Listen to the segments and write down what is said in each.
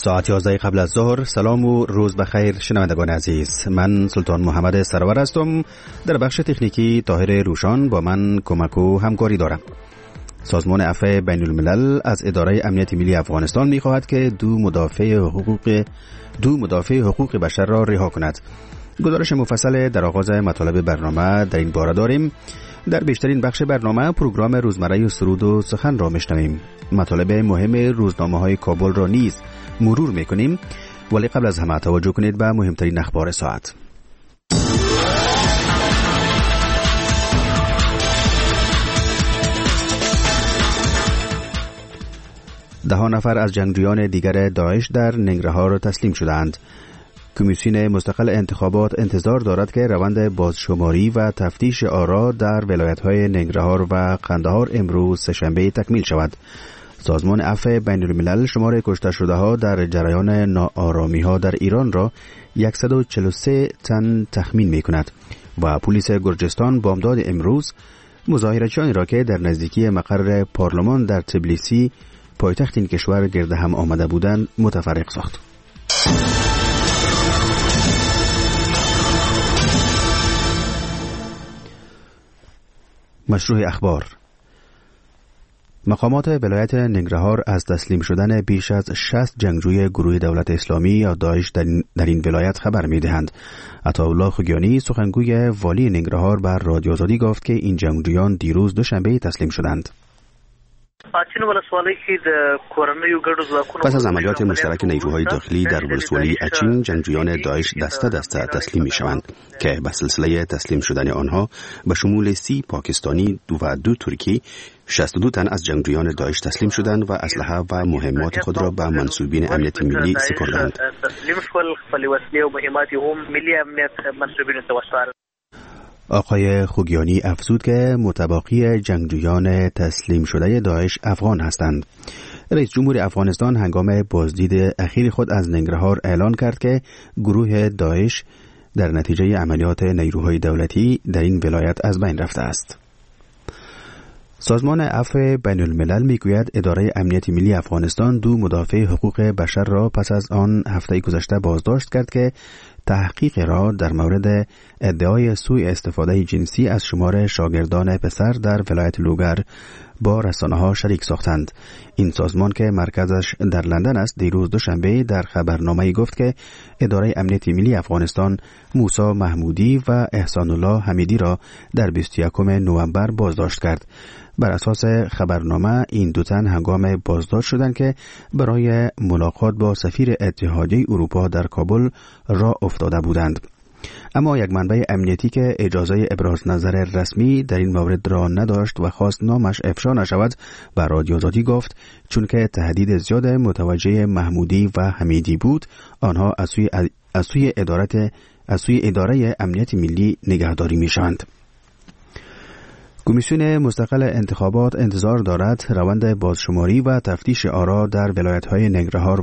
ساعت 11 قبل از ظهر. سلام و روز بخیر شنوندگان عزیز. من سلطان محمد سرور هستم. در بخش تکنیکی طاهر روشان با من کمک و همکاری دارم. سازمان عفو بین الملل از اداره امنیت ملی افغانستان می‌خواهد که دو مدافع حقوق بشر را رها کند. گزارش مفصل در آغاز مطالب برنامه در این باره داریم. در بیشترین بخش برنامه پروگرام روزمره سرود و سخن را میشنویم. مطالب مهم روزنامه‌های کابل را نیز مرور میکنیم، ولی قبل از همه توجه کنید به مهمترین اخبار ساعت. ده نفر از جنگجویان دیگر داعش در ننگرهار تسلیم شدند. کمیسیون مستقل انتخابات انتظار دارد که روند بازشماری و تفتیش آرا در ولایت‌های ننگرهار و قندهار امروز سه‌شنبه تکمیل شود. سازمان عفو بین الملل شمار کشته شده ها در جریان ناآرامی ها در ایران را 143 تن تخمین می کند و پلیس گرجستان بامداد امروز مظاهرچیانی را که در نزدیکی مقر پارلمان در تبلیسی پایتخت این کشور گرد هم آمده بودند متفرق ساخت. مشروع اخبار. مقامات ولایت ننگرهار از تسلیم شدن بیش از 60 جنگجوی گروه دولت اسلامی یا داعش در این ولایت خبر می‌دهند. عطاالله خوگیانی سخنگوی والی ننگرهار بر رادیو آزادی گفت که این جنگجویان دیروز دوشنبه تسلیم شدند. پس از عملیات مشترک نیروهای داخلی در ولسوالی اچین، جنگجویان داعش دسته دسته تسلیم می شوند که به سلسله تسلیم شدن آنها به شمول 30 پاکستانی و 2 ترکی 62 تن از جنگجویان داعش تسلیم شدند و اسلحه و مهمات خود را به منصوبین امنیت ملی سپردند. آقای خوگیانی افزود که متباقی جنگجویان تسلیم شده داعش افغان هستند. رئیس جمهور افغانستان هنگام بازدید اخیر خود از ننگرهار اعلان کرد که گروه داعش در نتیجه عملیات نیروهای دولتی در این ولایت از بین رفته است. سازمان عفو بین الملل میگوید اداره امنیت ملی افغانستان 2 مدافع حقوق بشر را پس از آن هفته گذشته بازداشت کرد که تحقیق را در مورد ادعای سوء استفاده جنسی از شمار شاگردان پسر در ولایت لوگر با رسانه‌ها شریک ساختند. این سازمان که مرکزش در لندن است دیروز دوشنبه در خبرنامه‌ای گفت که اداره امنیت ملی افغانستان موسی محمودی و احسان الله حمیدی را در 21 نوامبر بازداشت کرد. بر اساس خبرنامه این 2 تن هنگام بازداشت شدند که برای ملاقات با سفیر اتحادیه اروپا در کابل راه افتاده بودند. اما یک منبع امنیتی که اجازه ابراز نظر رسمی در این مورد را نداشت و خواست نامش افشا نشود بر رادیو آزادی گفت چون که تهدید زیاد متوجه محمودی و حمیدی بود، آنها از سوی اداره امنیت ملی نگهداری میشوند. کمیسیون مستقل انتخابات انتظار دارد روند بازشماری و تفتیش آرا در ولایت‌های ننگرهار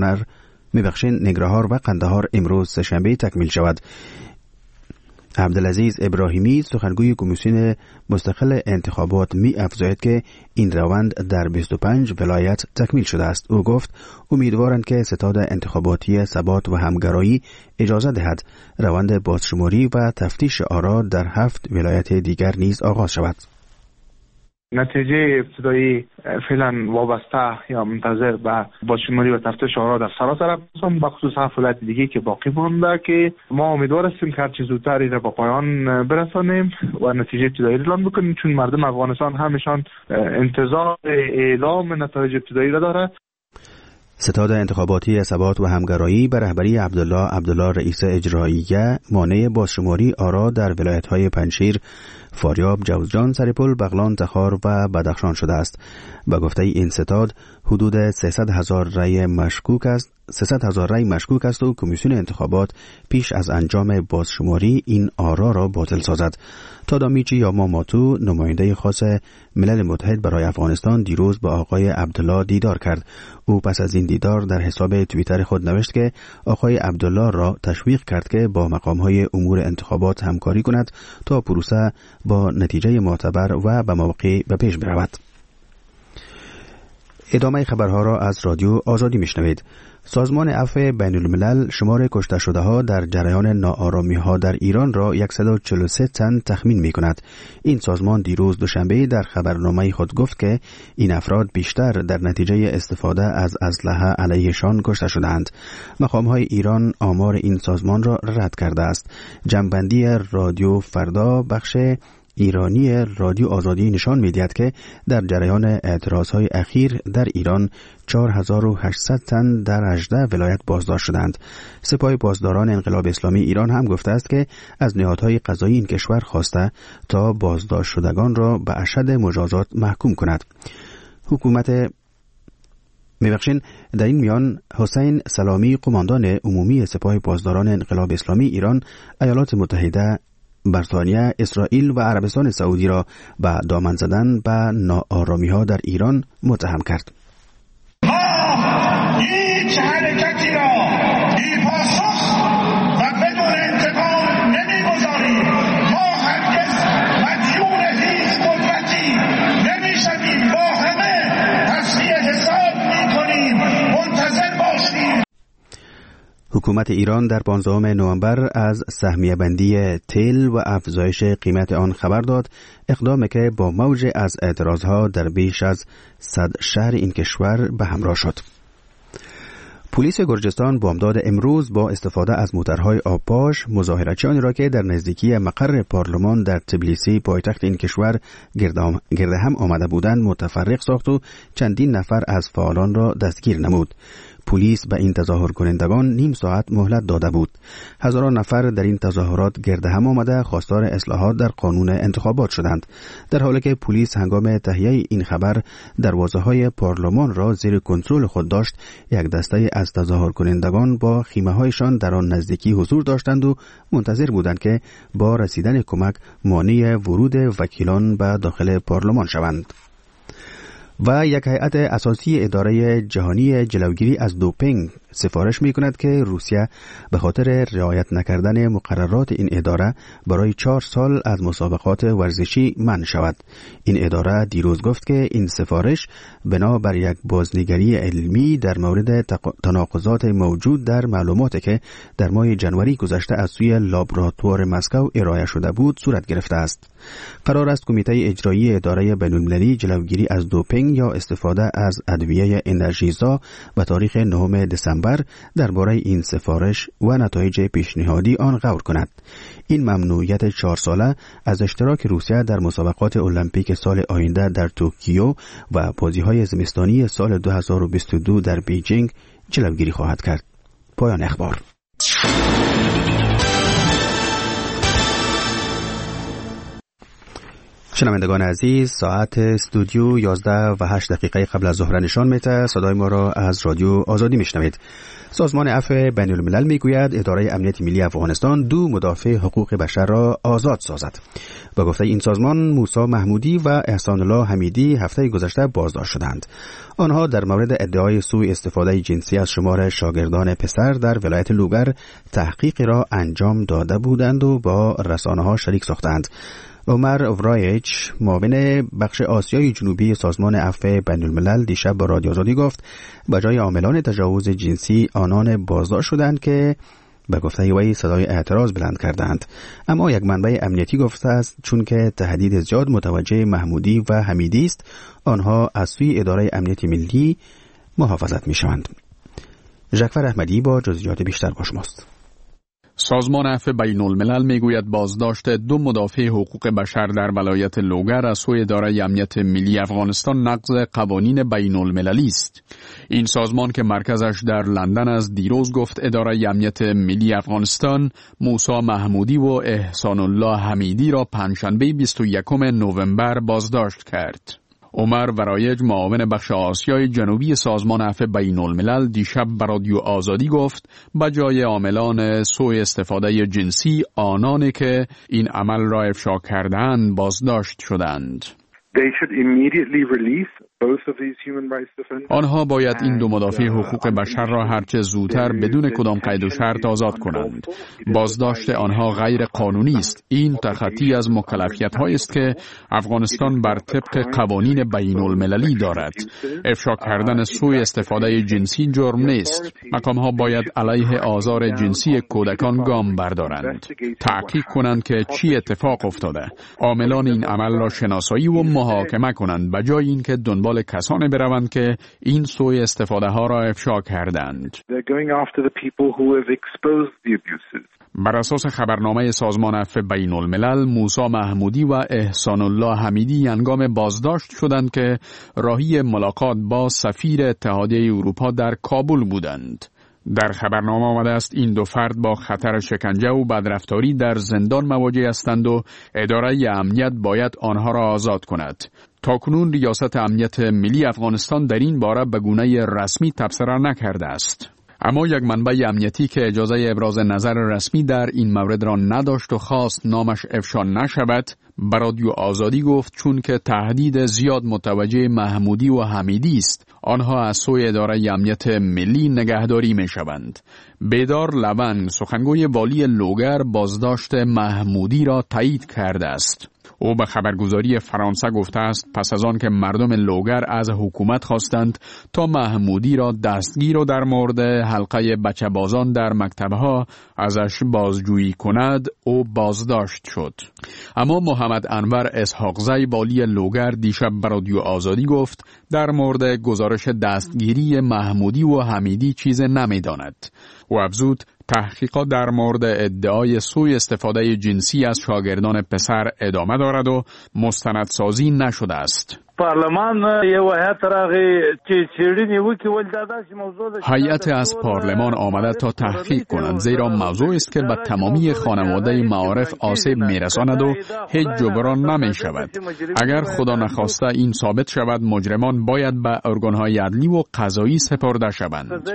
و قندهار امروز سه‌شنبه تکمیل شود. عبدالعزیز ابراهیمی سخنگوی کمیسیون مستقل انتخابات می افزاید که این روند در 25 ولایت تکمیل شده است. او گفت امیدوارند که ستاد انتخاباتی ثبات و همگرایی اجازه دهد روند بازشماری و تفتیش آرا در 7 ولایت دیگر نیز آغاز شود. نتیجه ابتدایی فعلا وابسته یا منتظر به بازشماری و تفتیش آرا در سراسر افغانستان به خصوص 7 ولایت دیگه که باقی مانده که ما امیدوار هستیم که هرچه زودتر این را به پایان برسانیم و نتیجه ابتدایی اعلام بکنیم، چون مردم افغانستان همشان انتظار اعلام نتایج ابتدایی را دارد. ستاد انتخاباتی ثبات و همگرایی به رهبری عبدالله رئیس اجراییه مانع بازشماری آرا در ولایت‌های پنجشیر، فاریاب، جوزجان، سرپل، بغلان، تخار و بدخشان شده است. به گفته این ستاد حدود 300,000 رأی مشکوک است و کمیسیون انتخابات پیش از انجام بازشماری این آرا را باطل سازد. تادامیچی یاماماتو نماینده خاص ملل متحد برای افغانستان دیروز با آقای عبدالله دیدار کرد. او پس از این دیدار در حساب توییتر خود نوشت که آقای عبدالله را تشویق کرد که با مقام‌های امور انتخابات همکاری کند تا پروسه با نتیجه معتبر و به موقع به پیش برود. ادامه خبرها را از رادیو آزادی میشنوید. سازمان عفو بین الملل شمار کشته شده ها در جریان ناآرامی ها در ایران را 143 تن تخمین می کند. این سازمان دیروز دوشنبه در خبرنامه خود گفت که این افراد بیشتر در نتیجه استفاده از اسلحه علیهشان کشته شدند. مقام های ایران آمار این سازمان را رد کرده است. جمع‌بندی رادیو فردا بخش ایرانی رادیو آزادی نشان می‌دهد که در جریان اعتراضهای اخیر در ایران 4800 تن در 18 ولایت بازداشت شدند. سپاه پاسداران انقلاب اسلامی ایران هم گفته است که از نهادهای قضایی این کشور خواسته تا بازداشت شدگان را به اشد مجازات محکوم کند. در این میان حسین سلامی قماندان عمومی سپاه پاسداران انقلاب اسلامی ایران ایالات متحده، بریتانیا، اسرائیل و عربستان سعودی را به دامن زدن به ناآرامی ها در ایران متهم کرد. ما هیچ حرکتی را بی پاسخ و بدون انتقام نمیگذاریم. ما هرگز مدیون هیچ قدرتی نمیشویم. با همه تصفیه حساب میکنیم. منتظر باشیم. حکومت ایران در 15 نوامبر از سهمیه بندی تیل و افزایش قیمت آن خبر داد، اقدامی که با موج از اعتراضها در بیش از 100 شهر این کشور به همراه شد. پلیس گرجستان بامداد امروز با استفاده از موترهای آبپاش مظاهرچیانی را که در نزدیکی مقر پارلمان در تبلیسی پایتخت این کشور گرد هم آمده بودند متفرق ساخت و چندین نفر از فعالان را دستگیر نمود. پلیس به این تظاهر کنندگان نیم ساعت مهلت داده بود. هزاران نفر در این تظاهرات گرد هم آمده خواستار اصلاحات در قانون انتخابات شدند، در حالی که پلیس هنگام تهیه این خبر دروازه‌های پارلمان را زیر کنترل خود داشت. یک دسته از تظاهر کنندگان با خیمه‌هایشان در آن نزدیکی حضور داشتند و منتظر بودند که با رسیدن کمک مانع ورود وکیلان به داخل پارلمان شوند. و یک هیئت اساسی اداره جهانی جلوگیری از دوپینگ سفارش می کند که روسیه به خاطر رعایت نکردن مقررات این اداره برای 4 سال از مسابقات ورزشی منع شود. این اداره دیروز گفت که این سفارش بنابر یک بازنگری علمی در مورد تناقضات موجود در معلوماتی که در ماه ژانویه گذشته از سوی لابراتوار مسکو ارائه شده بود صورت گرفته است. قرار است کمیته اجرایی اداره بین‌المللی جلوگیری از دوپینگ یا استفاده از ادویه انرژیزا به تاریخ 9 دسامبر درباره این سفارش و نتایج پیشنهادی آن غور کند. این ممنوعیت 4 ساله از اشتراک روسیه در مسابقات المپیک سال آینده در توکیو و بازی‌های زمستانی سال 2022 در بیجینگ جلوگیری خواهد کرد. پایان اخبار. شنوندگان عزیز، ساعت استودیو 11:08 قبل از ظهر نشان میده. صدای ما را از رادیو آزادی میشنوید. سازمان عفو بین الملل میگوید اداره امنیت ملی افغانستان 2 مدافع حقوق بشر را آزاد سازد. با گفته این سازمان، موسی محمودی و احسان الله حمیدی هفته گذشته بازداشت شدند. آنها در مورد ادعای سوء استفاده جنسی از شمار شاگردان پسر در ولایت لوگر تحقیقی را انجام داده بودند و با رسانه‌ها شریک ساختند. عمر ورایچ، معاون بخش آسیای جنوبی سازمان عفو بین الملل دیشب با رادیو آزادی گفت به جای عاملان تجاوز جنسی آنان بازداشت شدند که به گفته وی صدای اعتراض بلند کردند. اما یک منبع امنیتی گفته است چون که تهدید زیاد متوجه محمودی و حمیدی است، آنها از سوی اداره امنیت ملی محافظت می‌شوند. ژکفر احمدی با جزئیات بیشتر با شماست. سازمان عفو بین الملل میگوید بازداشت 2 مدافع حقوق بشر در ولایت لوگر از سوی اداره امنیت ملی افغانستان نقض قوانین بین المللی است. این سازمان که مرکزش در لندن است دیروز گفت اداره امنیت ملی افغانستان موسی محمودی و احسان الله حمیدی را پنجشنبه 21 نوامبر بازداشت کرد. عمر ورایج، معاون بخش آسیای جنوبی سازمان عفو بین الملل دیشب به رادیو آزادی گفت به جای عاملان سوء استفاده جنسی آنانی که این عمل را افشا کردند بازداشت شدند. They should immediately release آنها باید این دو مدافع حقوق بشر را هرچه زودتر بدون کدام قید و شرط آزاد کنند. بازداشت آنها غیر قانونی است. این تخطی از مکلفیت‌هایی است که افغانستان بر طبق قوانین بین المللی دارد. افشا کردن سوء استفاده جنسی جرم نیست. مقام‌ها باید علیه آزار جنسی کودکان گام بردارند. تحقیق کنند که چی اتفاق افتاده. عاملان این عمل را شناسایی و محاکمه کنند به جای اینکه دنبال کسانی بروند که این سوء استفاده ها را افشا کردند. بر اساس خبرنامه سازمان عفو بین الملل، موسی محمودی و احسان الله حمیدی هنگام بازداشت شدند که راهی ملاقات با سفیر اتحادیه اروپا در کابل بودند. در خبرنامه آمده است این دو فرد با خطر شکنجه و بدرفتاری در زندان مواجه هستند و اداره امنیت باید آنها را آزاد کند. تاکنون ریاست امنیت ملی افغانستان در این باره به گونه رسمی تبصره نکرده است. اما یک منبع امنیتی که اجازه ابراز نظر رسمی در این مورد را نداشت و خواست نامش افشا نشود، به رادیو آزادی گفت چون که تهدید زیاد متوجه محمودی و حمیدی است، آنها از سوی اداره امنیت ملی نگهداری می شوند. بیدار لونگ، سخنگوی والی لوگر، بازداشت محمودی را تایید کرده است. او به خبرگزاری فرانسه گفته است پس از آن که مردم لوگر از حکومت خواستند تا محمودی را دستگیر و در مورد حلقه بچه بازان در مکتبها ازش بازجویی کند، او بازداشت شد. اما محمد انور اسحاقزی والی لوگر دیشب به رادیو آزادی گفت در مورد گزارش دستگیری محمودی و حمیدی چیز نمی‌داند. او افزود تحقیقات در مورد ادعای سوء استفاده جنسی از شاگردان پسر ادامه دارد و مستندسازی نشده است. هیئت از پارلمان آمده تا تحقیق کنند، زیرا موضوع است که به تمامی خانواده معارف آسیب میرساند و هیچ جبران نمی شود. اگر خدا نخواسته این ثابت شود، مجرمان باید به ارگانهای عدلی و قضایی سپرده شوند.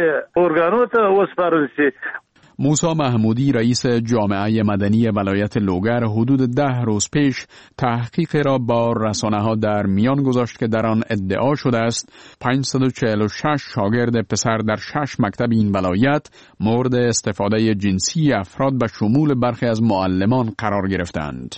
موسی محمودی رئیس جامعه مدنی ولایت لوگر حدود 10 روز پیش تحقیق را با رسانه‌ها در میان گذاشت که در آن ادعا شده است 546 شاگرد پسر در 6 مکتب این ولایت مورد استفاده جنسی افراد به شمول برخی از معلمان قرار گرفتند.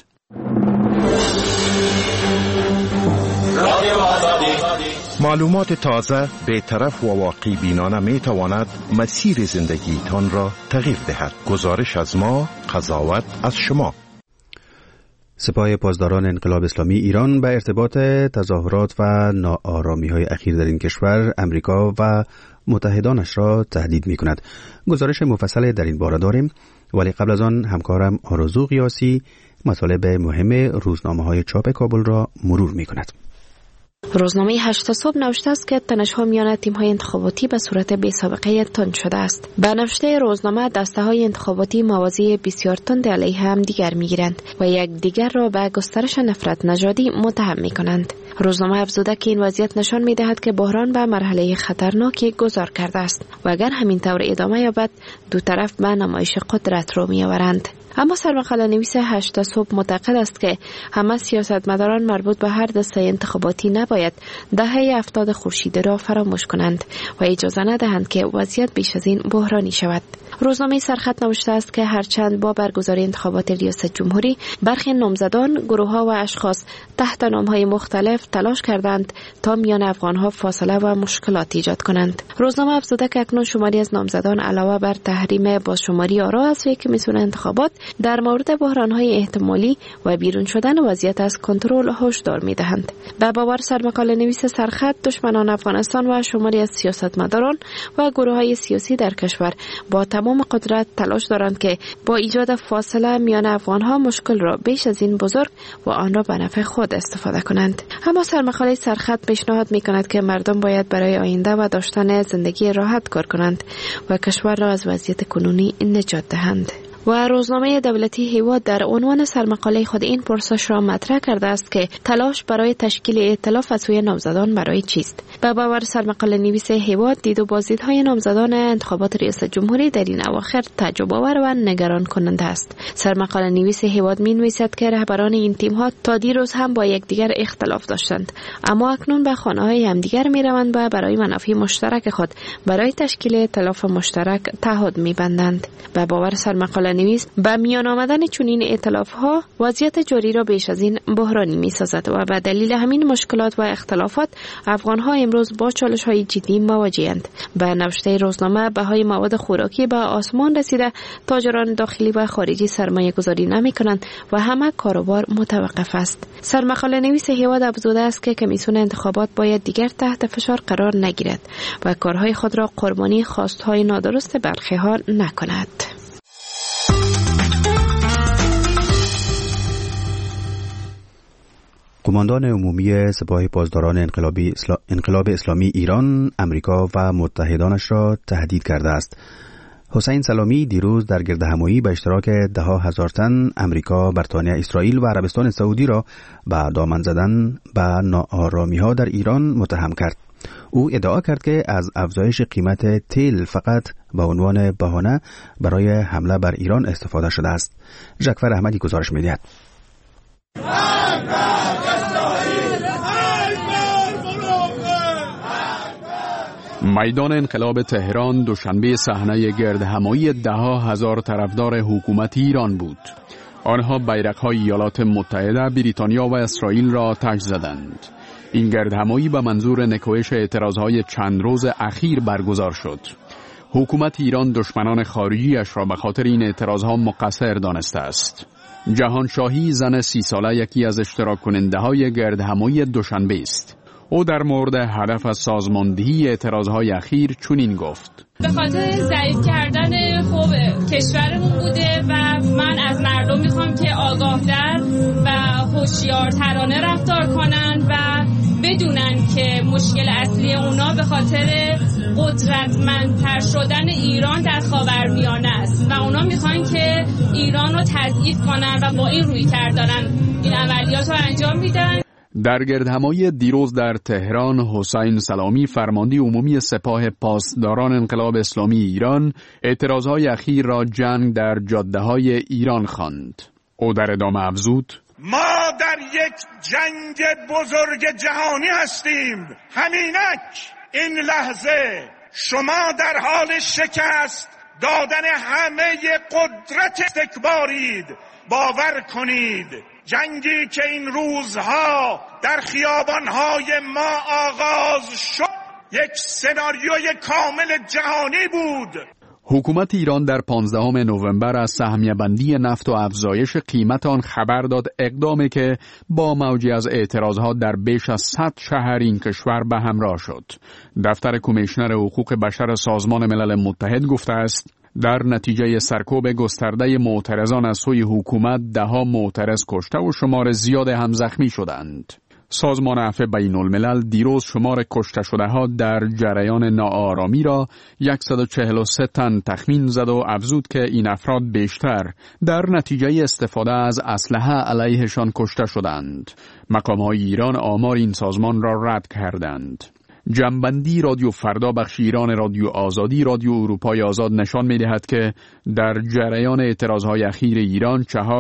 معلومات تازه، بی‌طرف و واقعی بینانه می تواند مسیر زندگی تان را تغییر دهد. گزارش از ما، قضاوت از شما. سپاه پاسداران انقلاب اسلامی ایران به ارتباط تظاهرات و ناآرامی‌های اخیر در این کشور، امریکا و متحدانش را تهدید می‌کند. گزارش مفصل در این باره داریم، ولی قبل از آن همکارم آرزو قیاسی مطالب مهم روزنامه‌های چاپ کابل را مرور می‌کند. روزنامه 8 صبح نوشته است که تنش‌ها میان تیم‌های انتخاباتی به صورت بی‌سابقه تند شده است. به نوشته روزنامه دسته‌های انتخاباتی موازی بسیار تند علیه هم دیگر می‌گیرند و یک دیگر را به گسترش نفرت نژادی متهم می‌کنند. روزنامه افزوده که این وضعیت نشان می‌دهد که بحران به مرحله خطرناکی گذار کرده است و اگر همین طور ادامه یابد دو طرف به نمایش قدرت رو می‌آورند. اما سرمقاله نویس 8 صبح معتقد است که همه سیاستمداران مربوط به هر دسته انتخاباتی نباید دهه 70 خورشیدی را فراموش کنند و اجازه ندهند که وضعیت بیش از این بحرانی شود. روزنامه سرخط نوشته است که هرچند با برگزاری انتخابات ریاست جمهوری برخی نامزدان، گروه‌ها و اشخاص تحت نام‌های مختلف تلاش کردند تا میان افغان‌ها فاصله و مشکلات ایجاد کنند. روزنامه افزوده که اکنون شماری از نامزدان علاوه بر تحریم بازشماری آرا از کمیسیون انتخابات در مورد بحران‌های احتمالی و بیرون شدن وضعیت از کنترل هشدار می‌دهند. به باور سرمقاله نویس سرخط، دشمنان افغانستان و شماری از سیاستمداران و گروه‌های سیاسی در کشور با تمام قدرت تلاش دارند که با ایجاد فاصله میان افغان‌ها مشکل را بیش از این بزرگ و آن را به نفع خود استفاده کنند. اما سرمقاله سرخط پیشنهاد می‌کند که مردم باید برای آینده و داشتن زندگی راحت کار کنند و کشور را از وضعیت کنونی نجات دهند. و روزنامه دولتی هیواد در عنوان سرمقاله خود این پرسش را مطرح کرده است که تلاش برای تشکیل ائتلاف از سوی نامزدان برای چیست. به باور سرمقاله نویس هیواد، دید و بازدیدهای نامزدان انتخابات ریاست جمهوری در این اواخر تعجب آور و نگران کننده است. سرمقاله نویس هیواد می‌نویسد که رهبران این تیم‌ها تا دیروز هم با یکدیگر اختلاف داشتند، اما اکنون به خانه‌های همدیگر می‌روند و برای منافع مشترک خود برای تشکیل ائتلاف مشترک تعهد می‌بندند. به باور سرمقاله نویس، به میان آمدن چنین ائتلاف‌ها وضعیت جاری را بیش از این بحرانی می‌سازد و به دلیل همین مشکلات و اختلافات افغان‌ها امروز با چالش‌های جدی مواجه‌اند. به نوشته روزنامه، بهای مواد خوراکی به آسمان رسیده، تاجران داخلی و خارجی سرمایه‌گذاری نمی‌کنند و همه کاروبار متوقف است. سرمقاله نویس هیواد افزوده است که کمیسیون انتخابات باید دیگر تحت فشار قرار نگیرد و کارهای خود را قربانی خواست‌های نادرست برخی‌ها نکند. قماندان عمومی سپاه پاسداران انقلاب اسلامی ایران، امریکا و متحدانش را تهدید کرده است. حسین سلامی دیروز در گردهمایی به اشتراک 10,000 تن امریکا، بریتانیا، اسرائیل و عربستان سعودی را به دامن زدن به ناآرامی‌ها در ایران متهم کرد. او ادعا کرد که از افزایش قیمت تیل فقط به عنوان بهانه برای حمله بر ایران استفاده شده است. جعفر احمدی گزارش می‌دهد. میدان انقلاب تهران دوشنبه صحنه گردهمایی 10,000 طرفدار حکومت ایران بود. آنها بیرق‌های ایالات متحده، بریتانیا و اسرائیل را تاج زدند. این گردهمایی به منظور نکوهش اعتراضهای چند روز اخیر برگزار شد. حکومت ایران دشمنان خارجیش را به خاطر این اعتراضها مقصر دانسته است. جهانشاهی، زن 30 ساله، یکی از اشتراک کننده های گردهمایی دوشنبه است. او در مورد هدف از سازماندهی اعتراضهای اخیر چنین گفت: به خاطر ضعیف کردن خوب کشورمون بوده و من از مردم میخوام که آگاه‌تر و هوشیارترانه رفتار کنن و بدونن که مشکل اصلی اونا به خاطر قدرتمندتر شدن ایران در خاورمیانه است و اونا میخوان که ایران رو تضعیف کنن و با این رویکرد این عملیات رو انجام میدن. در گردهمایی دیروز در تهران، حسین سلامی، فرمانده عمومی سپاه پاسداران انقلاب اسلامی ایران، اعتراضهای اخیر را جنگ در جاده‌های ایران خواند. او در ادامه افزود: ما در یک جنگ بزرگ جهانی هستیم. همینک این لحظه شما در حال شکست دادن همه قدرت استکبارید. باور کنید جنگی که این روزها در خیابانهای ما آغاز شد یک سناریوی کامل جهانی بود. حکومت ایران در 15 نوامبر از سهمیه بندی نفت و افزایش قیمت آن خبر داد، اقدامی که با موجی از اعتراضها در بیش از 100 شهر این کشور به همراه شد. دفتر کمیشنر حقوق بشر سازمان ملل متحد گفته است در نتیجه سرکوب گسترده معترضان از سوی حکومت 10 معترض کشته و شمار زیاد هم زخمی شدند. سازمان عفو بین الملل دیروز شمار کشته شده ها در جریان ناآرامی را 143 تن تخمین زد و افزود که این افراد بیشتر در نتیجه استفاده از اسلحه علیهشان کشته شدند. مقام‌های ایران آمار این سازمان را رد کردند. جنبندی رادیو فردا بخش ایران رادیو آزادی رادیو اروپای آزاد نشان می‌دهد که در جریان اعتراضهای اخیر ایران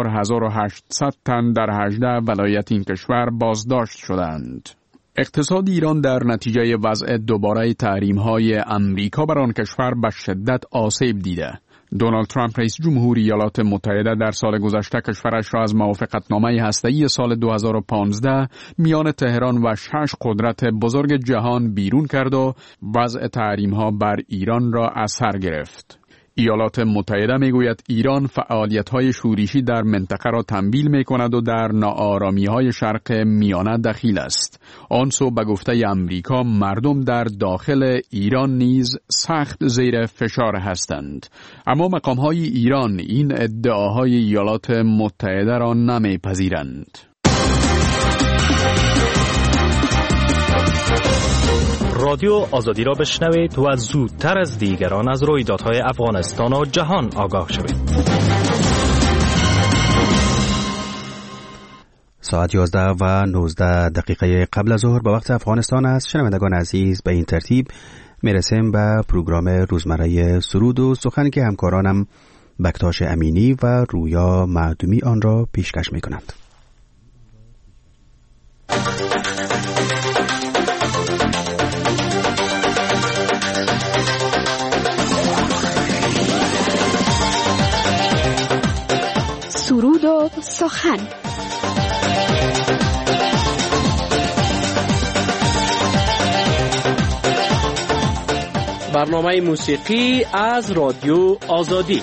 4800 تن در 18 ولایت این کشور بازداشت شدند. اقتصاد ایران در نتیجه وضع دوباره تحریم‌های امریکا بر آن کشور به شدت آسیب دیده. دونالد ترامپ رئیس جمهوری ایالات متحده در سال گذشته کشورش را از موافقتنامه هسته‌ای سال 2015 میان تهران و 6 قدرت بزرگ جهان بیرون کرد و وضع تحریم‌ها بر ایران را از سر گرفت. ایالات متحده میگوید ایران فعالیت‌های شورشی در منطقه را تمویل می‌کند و در ناآرامی‌های شرق میانه دخیل است. آن سو به گفته امریکا مردم در داخل ایران نیز سخت زیر فشار هستند. اما مقام‌های ایران این ادعاهای ایالات متحده را نمی‌پذیرند. رادیو آزادی را بشنوید و زودتر از دیگران از رویدادهای افغانستان و جهان آگاه شوید. ساعت 11 و 19 دقیقه قبل از ظهر به وقت افغانستان است. شنوندگان عزیز، به این ترتیب میرسیم به پروگرام روزمره سرود و سخن که همکارانم بکتاش امینی و رویا معدومی آن را پیشکش می کنند. سرود و سخن. برنامه موسیقی از رادیو آزادی.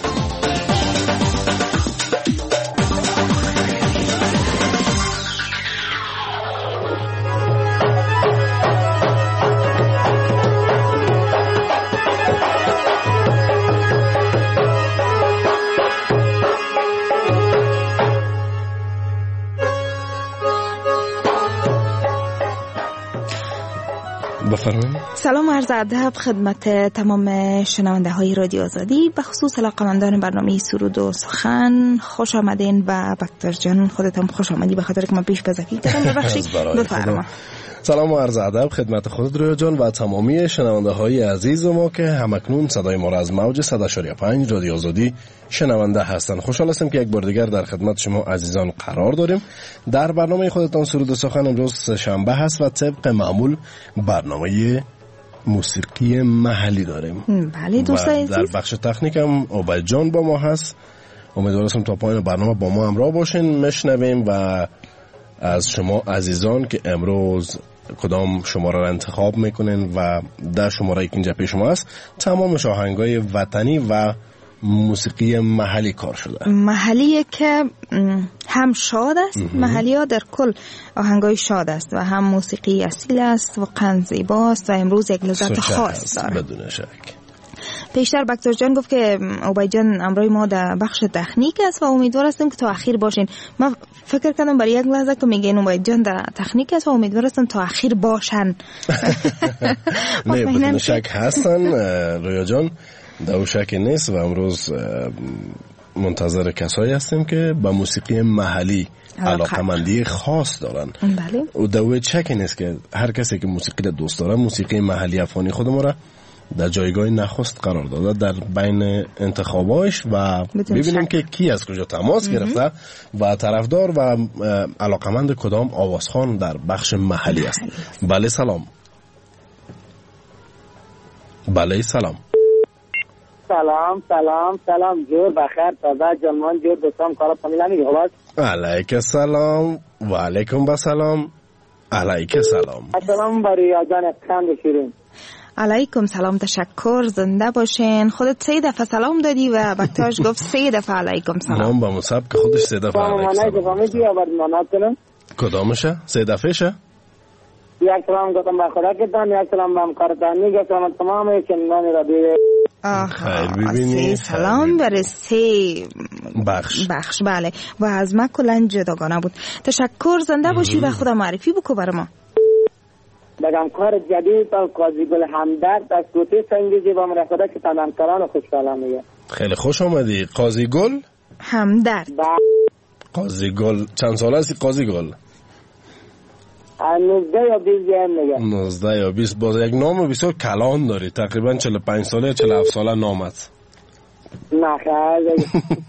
سلام و عرض ادب خدمت تمام شنونده های رادیو آزادی، به خصوص علاقه‌مندان برنامه سرود و سخن. خوش آمدین و بکتر جان خودت هم خوش آمدی، به خاطر که من پیش بزکی کردم ببخشید. بفرما. سلام و عرض ادب خدمت خودت رویا جان و تمامی شنونده های عزیز ما که همکنون صدای ما را از موج 100.5 رادیو آزادی شنونده هستند. خوشحال هستم که یک بار دیگر در خدمت شما عزیزان قرار داریم. در برنامه خودتان سرود و سخن امروز شنبه هست و طبق معمول برنامه موسیقی محلی داریم. بله دوستان، در بخش تکنیک هم عبید جان با ما هست. امیدوارم تا پایان برنامه با ما همراه باشین. میشنویم و از شما عزیزان که امروز کدام شماره را انتخاب میکنین و در شماره که اینجا پیش ما است تمام آهنگای وطنی و موسیقی محلی کار شده. محلیه که هم شاد است، محلی ها در کل آهنگای شاد است و هم موسیقی اصیل است و قند زیباست و امروز یک لذت خاص داره بدون شک. پیشتر بکتر جان گفت که عبید جان امروی ما در بخش تکنیک است و امیدوار هستم که تا اخیر باشین. من فکر کردم برای یک لحظه که میگین عبید جان در تکنیک است و امیدوار هستم تا اخیر باشن. نه بدون شک هستن رویا جان، در شک نیست و امروز منتظر کسایی هستیم که با موسیقی محلی علاقه‌مندی خاص دارن. بله. و در شک نیست که هر کسی که موسیقی دوست داره موسیقی محلی افغانی خودمون را در جایگاه نخست قرار داده در بین انتخاباش و ببینیم که کی از کجا تماس گرفته و طرفدار و علاقمند کدام آوازخوان در بخش محلی است. بله سلام. بله سلام. سلام جور بخیر تازه جلمان جور دوستان کارا فامیلا میگه خلاص. علیک السلام و علیکم بسلام. علیک السلام. السلام برای آجان خان بشیرین. علیکم سلام، تشکر، زنده باشین. خودت 3 دفعه سلام دادی و بکتاش گفت 3 دفعه علیکم سلام. من با مصاب که خودش 3 دفعه علیکم سلام. کدامشه؟ 3 دفعه شه؟ یک سلام گفتم به خدا که دان، یک سلام به همکارتان میگه، سلام تمام چنانی را دیگه. خیر ببینی. سلام برای 3 بخش. بله و از ما کلن جداگانه بود. تشکر، زنده باشی و خدا معرفی بکو برای ما. بگم کار جدید تا قاضی گل همدرد از کوته سنگیزی با مرخوده که تنانکاران خوشحالا میگه. خیلی خوش آمدی. قاضی گل همدرد. قاضی گل چند ساله هستی قاضی گل؟ 19 یا 20 میگه. 19 یا 20. باز یک نام بسیار کلان داری، تقریبا 45 ساله 47 ساله نامت. نه خیلی.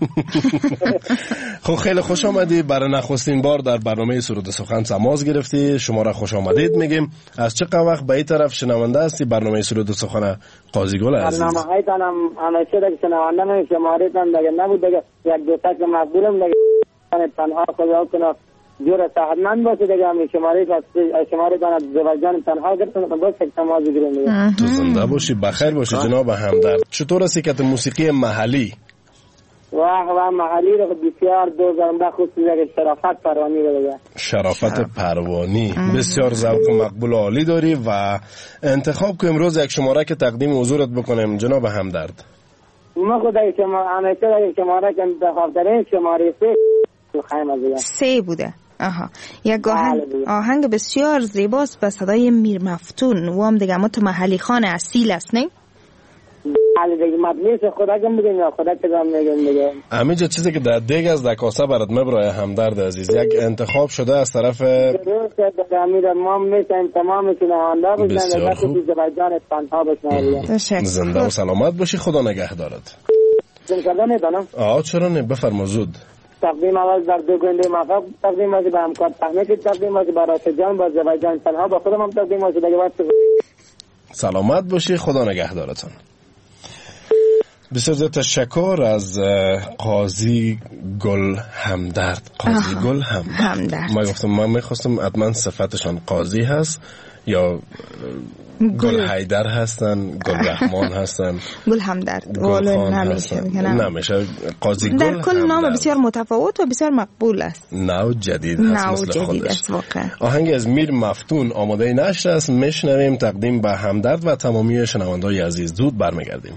خب خیلی خوش آمدی. برای نخستین بار در برنامه سرود سخن تماس گرفتی. شما را خوش آمدید میگیم. از چه وقت به این طرف شنونده هستی برنامه سرود سخن قاضی گل عزیز؟ برنامه هایتان هم همیشه دیگه شنونده من شماریتان دیگه نبود دیگه یک دو تا که مقبولم دیگه تنها خدا کنه جور صحتمند باشه دیگه همین شماره دانه زوجان تنها گرفتن باشه که تماس بگیریم دیگه. تو زنده باشی، بخیر باشی جناب همدرد. چطور هستی که موسیقی محلی؟ و محلی رو بسیار دوزارم بخصوص دیگه شرافت پروانی رو دیگه. شرافت پروانی بسیار ذوق مقبول عالی داری و انتخاب که امروز یک شماره که تقدیم حضورت بکنیم جناب همدرد. ما خدای شما همیشه شماره که انتخاب داریم شماره 3 بوده. آها، یک آهنگ بسیار زیباست به صدای میر مفتون و هم دیگه تو محلی خان اصیل است نه؟ علی دیگه مدلیس خدا کم بگیم یا خدا کم میگیم دیگه. همینجا چیزی که در دیگ از در کاسه برات مبرای همدرد عزیز، یک انتخاب شده از طرف درست دیگه امیر ما میشیم تمام شنونده باشن و وقتی زبرجان تنها باشن. زنده و سلامت باشی، خدا نگهدارت. زنده ندانم چرا نه، بفرما زود. تقدیم اول در دو گنده موفق تقدیم واسه به همکار تکنیک، تقدیم واسه به راشد جان با زبرجان تنها، با خودم هم تقدیم واسه دیگه. وقت سلامت باشی، خدا نگهدارتون. بسیار زیاد تشکر از قاضی گل همدرد. قاضی گل همدرد. ما گفتم من میخواستم حتما صفتشان قاضی هست یا گل حیدر هستن، گل رحمان هستن، گل همدرد. نمیشه قاضی گل. در کل نام بسیار متفاوت و بسیار مقبول است. نو جدید هست مثل خودش. آهنگ از میر مفتون آماده نشر است، میشنویم. تقدیم به همدرد و تمامی شنونده‌های عزیز. زود برمیگردیم.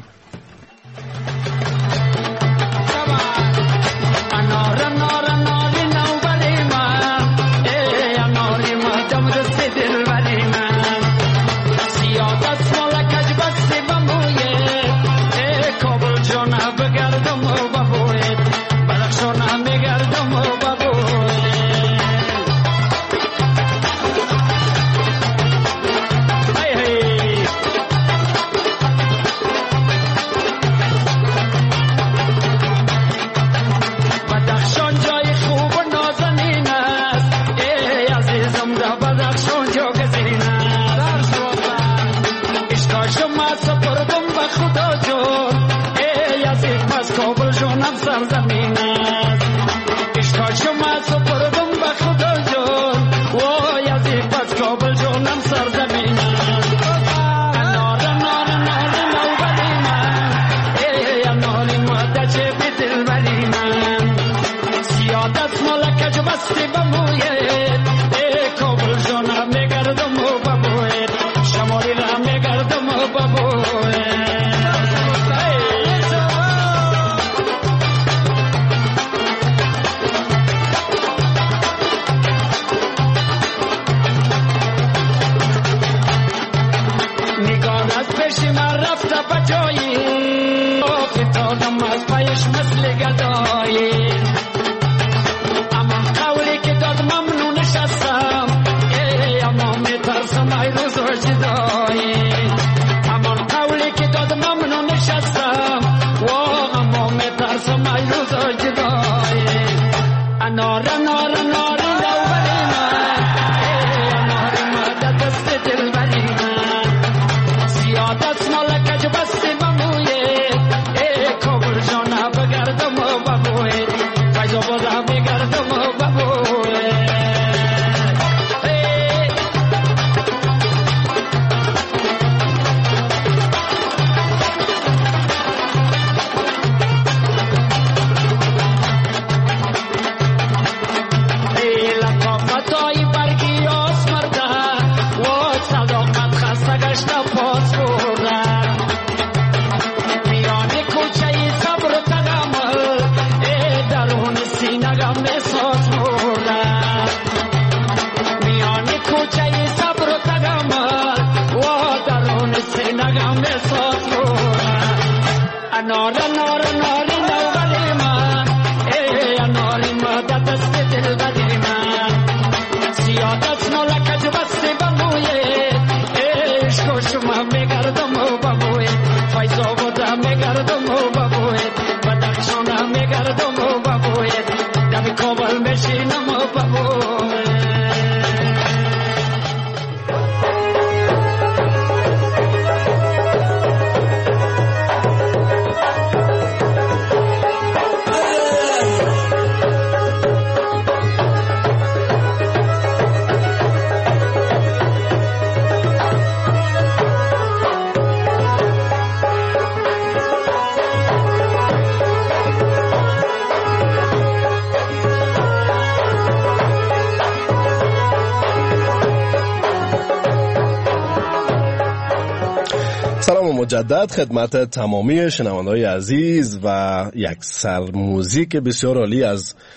مجدد خدمت تمامی شنونده‌های عزیز و یک سر موزیک بسیار عالی از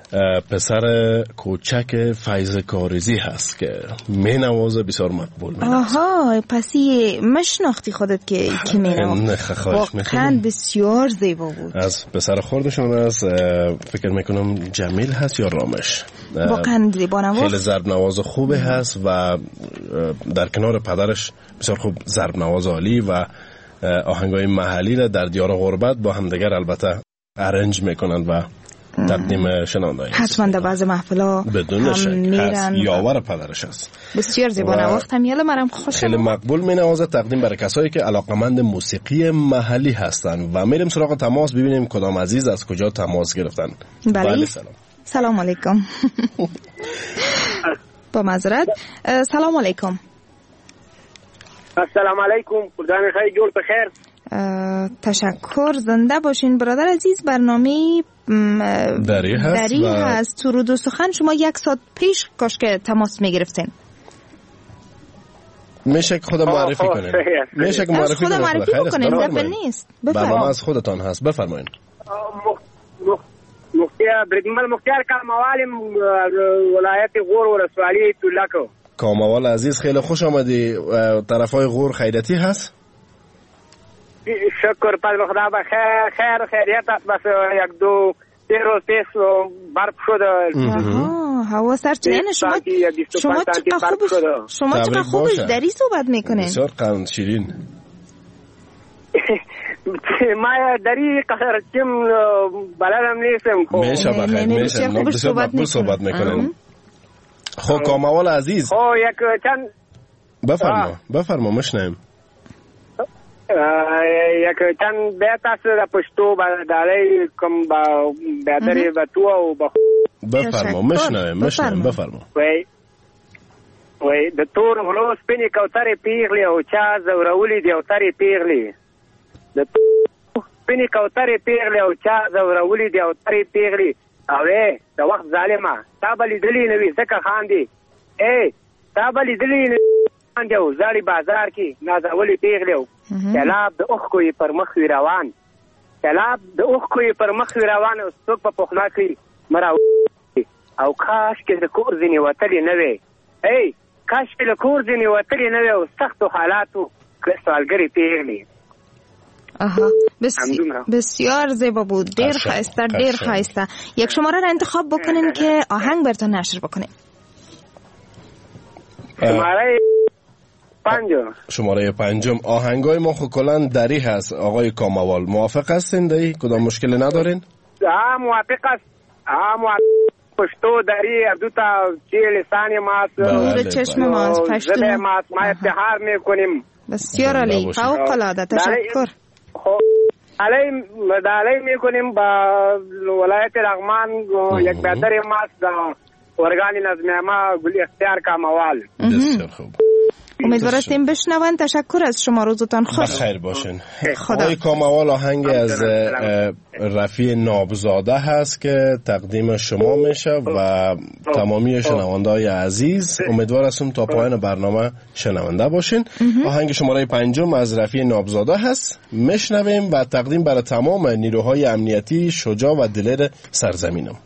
پسر کوچک فیض کاریزی هست که مینوازه، بسیار مقبول مینوازه. آها، پسی مشناختی خودت که مینوازه؟ واقعا بسیار زیبا بود. از پسر خوردشون است، فکر میکنم جمیل هست یا رامش. واقعا زیبا نواز، خیلی ضرب نواز خوبه هست و در کنار پدرش بسیار خوب ضرب نواز عالی و آهنگای محلی را در دیار غربت با همدیگر البته ارنج میکنند و تقدیم شنوندگان. حتما در بعض محفلا بدون شک میرن، یاور پدرش است. بسیار زیبا نواخت هم یالا مرم خوشم، خیلی مقبول مینوازه، تقدیم برای کسایی که علاقمند موسیقی محلی هستن. و میریم سراغ تماس، ببینیم کدام عزیز از کجا تماس گرفتن. بله سلام علیکم. با معذرت، سلام علیکم. السلام علیکم، خدا خیر، جور بخیر. تشکر، زنده باشین برادر عزیز. برنامه دری هست سرود و سخن. شما 1 ساعت پیش کاش که تماس میگرفتین. میشه که خود معرفی کنین؟ میشه که معرفی کنین؟ دفعه نیست. برنامه از خودتان هست، بفرمایید. مختار کاموال، ولایت غور ولسوالی تولکو. کاموال عزیز، خیلی خوش آمدی. طرفای غور خیرتی هست؟ شکر پس خدا خیر خیریت است. بس 1-2 روز پیش برف شده. هوا سرچینه. شما چقدر خوبش دری صحبت میکنین. بسیار قند شیرین. ما دری قهرچم بلدم نیستم. میشه بخیر، میشه بسیار صحبت میکنین. خب کاموال عزیز، یک چند بفرما مشنیم. یک چند بیت است در پشتو داری کم با بیادری و تو و با بفرما مشنیم بفرما. وی د تور غلو سپینې کوترې پیغلې او چا زورولې د اوترې پیغلې، د سپینې کوترې پیغلې او چا زورولې د اوترې پیغلې، اوې د وخت ظالمه تا به لیدلې نه وي ځکه خاندې، تا به لیدلې نه خاندې او زاړې بازار کې نازولې پیغلې او سیلاب د اوښکو یې پر مخ وي روان، سیلاب د اوښکو یې پر مخ وي روان او څوک په پخلا کې مه راوړي او کاش کې د کور ځینې وتلې نه وې، کاش کې له کور ځینې وتلې نه وې او سختو حالاتو سوالګرې پیغلې. بسیار زیبا بود، دیر خایسته، دیر خایسته. یک شماره را انتخاب بکنین که آهنگ براتون نشر بکنیم. شماره 5 آهنگای ما خو کلان دری هست. آقای کاموال موافق هستین؟ دایی کدام مشکل ندارین؟ موافق است. پشتو دری ابدو تا چی لسان ماست، چشم ماست، پشتو ماست، ما افتخار میکنیم. بسیار علی، فوق العاده، تشکر. علی میکنیم با ولایت لغمان. یک بیادر ماست ارگانی نظمی ما گلی اختیار کاموال. بسیار خوب، امیدوارستیم بشنون. تشکر از شما، روزتان خوش. بخیر باشین. آقای کاموال آهنگ از رفیع نابزاده هست که تقدیم شما میشه و تمامی شنونده‌های عزیز. امیدوار هستم تا پایان برنامه شنونده باشین. آهنگ شماره 5 از رفیع نابزاده هست، میشنویم و تقدیم برای تمام نیروهای امنیتی شجاع و دلیر سرزمینم.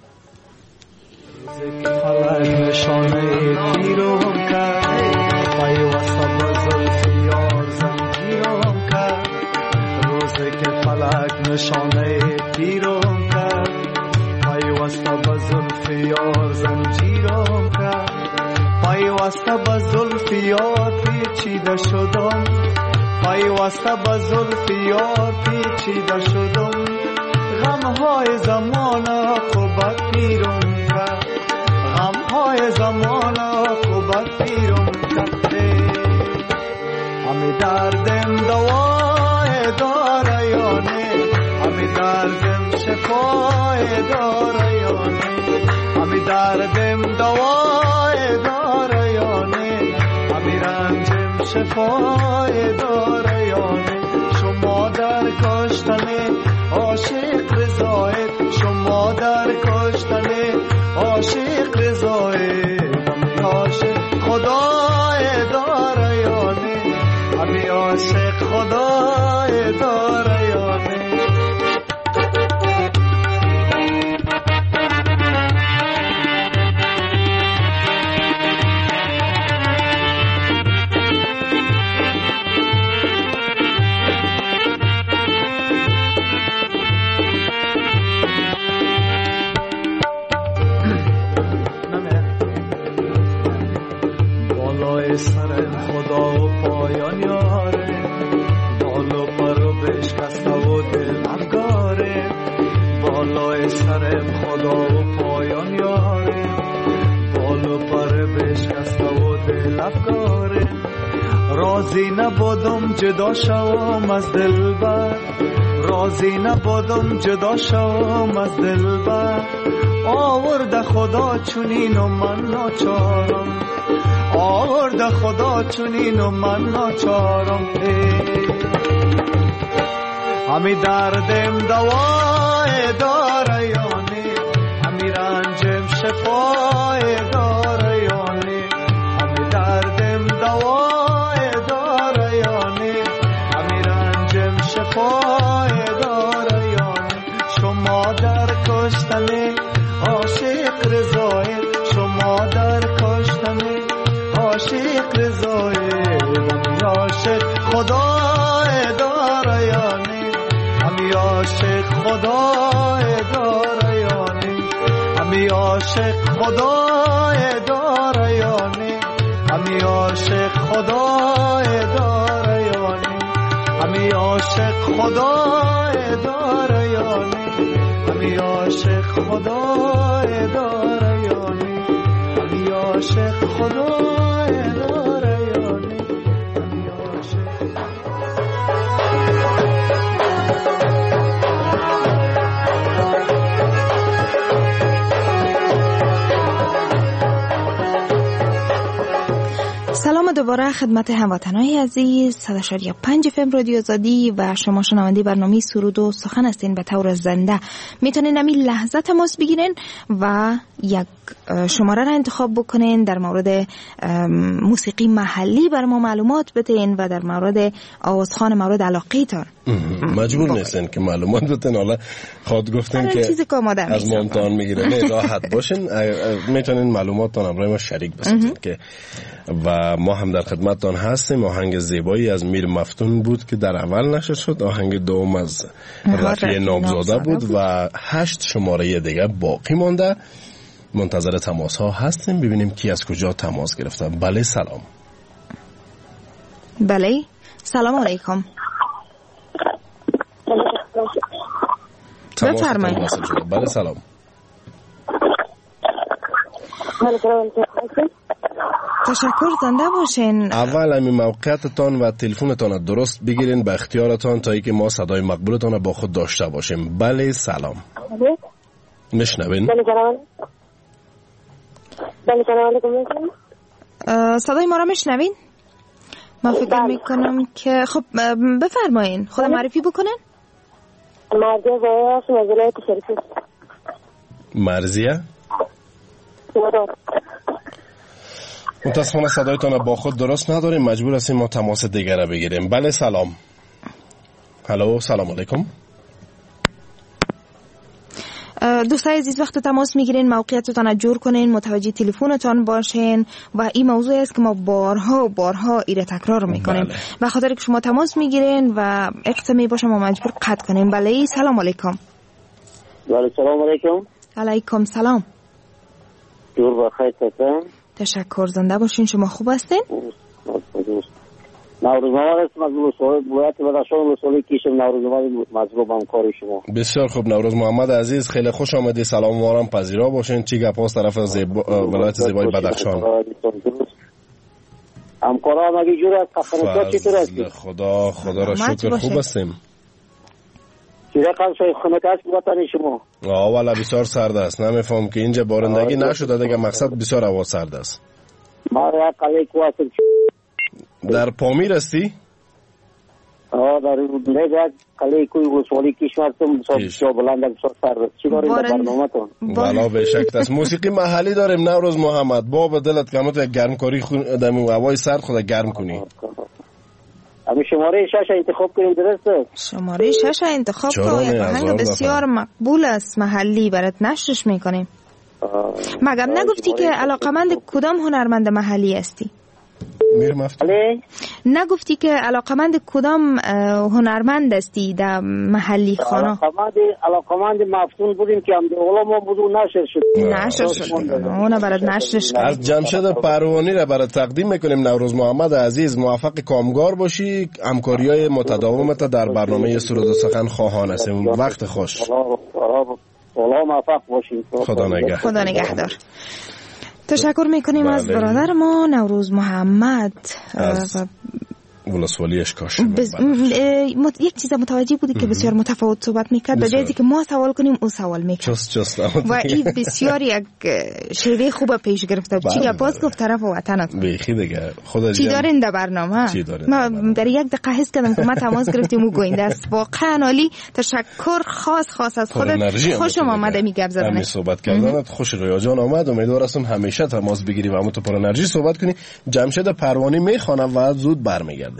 نشانه تیرم کرد، پیوسته به زلف یار زنجیرم کرد، پیوسته به زلف یار پیچیده شدم، پیوسته به زلف یار پیچیده شدم، غمهای زمان عاقبت پیرم کرد، غمهای زمان عاقبت پیرم کرد. همی دردم دوای داره یا نه، همی دردم شفای داره یا نه، همی دردم دوای داره یا نه، همی رنجم شفای داره یا نه. شما در کشتن عاشق رضایت، شما در کشتن عاشق رضایت، همی عاشق خدای داره یا نه، همی عاشق خدای داره یا نه. پایان یاره، بال و پر بشکسته و دل افگاره. راضی نبودم جدا شوم از دلبر، راضی نبودم جدا شوم از دلبر. آورده خدا چنین و من ناچارم، آورده خدا چنین و من ناچارم. همی دردم دوای داره یا نه، همی رنجم شفای داره یا نه. همی دردم دوای داره یا نه، همی رنجم شفای داره یا نه. شما در کشتن عاشق رضای، شما در کشتن عاشق رضای. همی عاشق خدای داره یا نه، همی عاشق خدای داره یا نه. همی عاشق خدای داره یا نه، همی عاشق خدای داره یا نه. همی عاشق خدای داره یا نه، همی عاشق خدای داره یا نه. همی عاشق خدای داره یا نه، همی عاشق. سلام دوباره خدمت هموطنان عزیز. 100.5 FM رادیو آزادی و شما شنونده برنامه سرود و سخن هستین به طور زنده. میتونین همین لحظه تماس بگیرین و یک شماره را انتخاب بکنین، در مورد موسیقی محلی بر ما معلومات بدین و در مورد آوازخوان مورد علاقه تان. مجبور نیستین که معلومات بدین، حالا خود گفتین که از ما امتحان میگیرین. راحت باشین، میتونین معلوماتتان همراه ما شریک بسازین که و ما هم در خدمتتان هستیم. آهنگ زیبایی از میر مفتون بود که در اول نشر شد، آهنگ دوم از رفیع نابزاده بود و 8 شماره دیگه باقی مانده. منتظر تماس ها هستیم، ببینیم کی از کجا تماس گرفته. بله سلام. بله سلام علیکم. بفرمایید. بله سلام. تشکر، زنده باشین. اول همین موقعیتتان و تلفنتان درست بگیرین به اختیارتان تا ای که ما صدای مقبولتان با خود داشته باشیم. بله سلام. میشنوین؟ بله سلام. صدای ما را میشنوین؟ من فکر میکنم که خب بفرمایین، خود معرفی بکنین. مرزیه زایه هستم از ولایت شریفی. مرزیه؟ متاسفانه صدایتان با خود درست نداریم، مجبور هستیم ما تماس دیگر را بگیریم. بله سلام. هلو سلام علیکم. دوستای عزیز وقت تماس میگیرین موقعیتتان را جور کنین، متوجه تلفنتان باشین و این موضوع است که ما بارها ایره تکرار میکنیم. بله. به خاطر که شما تماس میگیرین و اقتمی باشه ما مجبور قطع کنیم. بله سلام علیکم. بله سلام علیکم. علیکم سلام. جور بخیر هستم. تشکر، زنده باشین. شما خوب هستین؟ نوروز محمد هستم از ولایت بدخشان، رسولی کیشم. نوروز محمد مجبور همکاری شما. بسیار خوب نوروز محمد عزیز، خیلی خوش آمدید. سلام ما را پذیرا باشین. چی گپ است طرف ولایت زیبای بدخشان؟ همکارا مگه جور است؟ خدمات چطور است؟ خدا را شکر خوب هستیم. چیزا قضای خنک است بودن شما؟ والا بسیار سرد است. نمیفهم که اینجا بارندگی نشده دیگه، مقصد بسیار هوا سرد است. ما را قلعه کواسم. در پامیر هستی؟ در نگاه قلعه کوی وسوالی کشورتم بسیار بلند بسیار سرد است. چی داریم در برنامه‌تون؟ والا به شک است. موسیقی محلی داریم نوروز محمد. با به دلت کنات یک گرمکاری دم هوای سرد خود گرم کنی. اما شماره 6 انتخاب کنیم درسته؟ شماره 6 انتخاب کنیم. آهنگ بسیار مقبول است محلی برات نشرش میکنیم. مگر نگفتی که علاقمند کدام هنرمند محلی هستی؟ میر مفتون. نگفتی که علاقمند کدام هنرمند هستی در محلی خانه؟ علاقمند مفتون بودیم که هم دولا ما بودو نشر شد. اونا برات نشرش کنیم. از جمشید پروانی را برات تقدیم میکنیم. نوروز محمد عزیز، موفق کامگار باشی. همکاری‌های متداومت در برنامه سرود و سخن خواهان هستیم. وقت خوش. سالها موفق باشین. خدا نگهدار. تشکر میکنیم از برادر ما نوروز محمد از ولسوالی اشکاشم. یک چیز متوجه بودی که بسیار متفاوت صحبت میکرد، به جایی که ما سوال کنیم او سوال میکرد و این بسیار یک شیوه خوب پیش گرفته. چی گپاس گفت طرف وطنت بیخی دیگه خدا چی دارین در برنامه؟ ما در یک دقیقه حس کردم که ما تماس گرفتیم و گوینده است. واقعا عالی. تشکر خاص از خودت. خوشم آمده می گپ زدن. همین صحبت کردنت خوش رویا جان آمد. امیدوار هستم همیشه تماس بگیری و همون تو پر انرژی صحبت کنی. جمشید پروانی میخوانم و زود برمیگردم.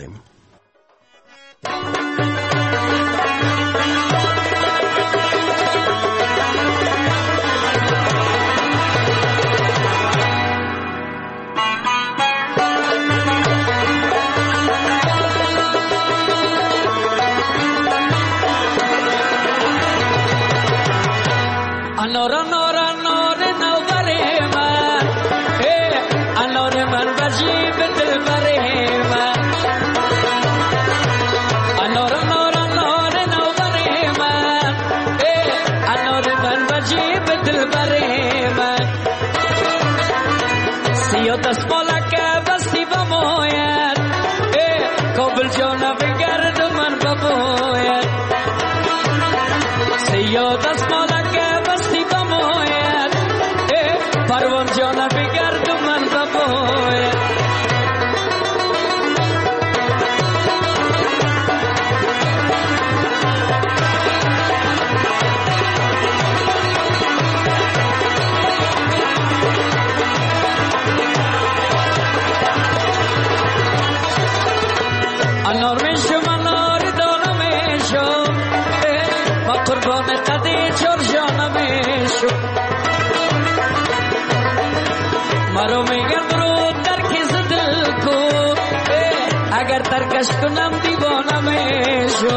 ترکش کنم دیوانه میشو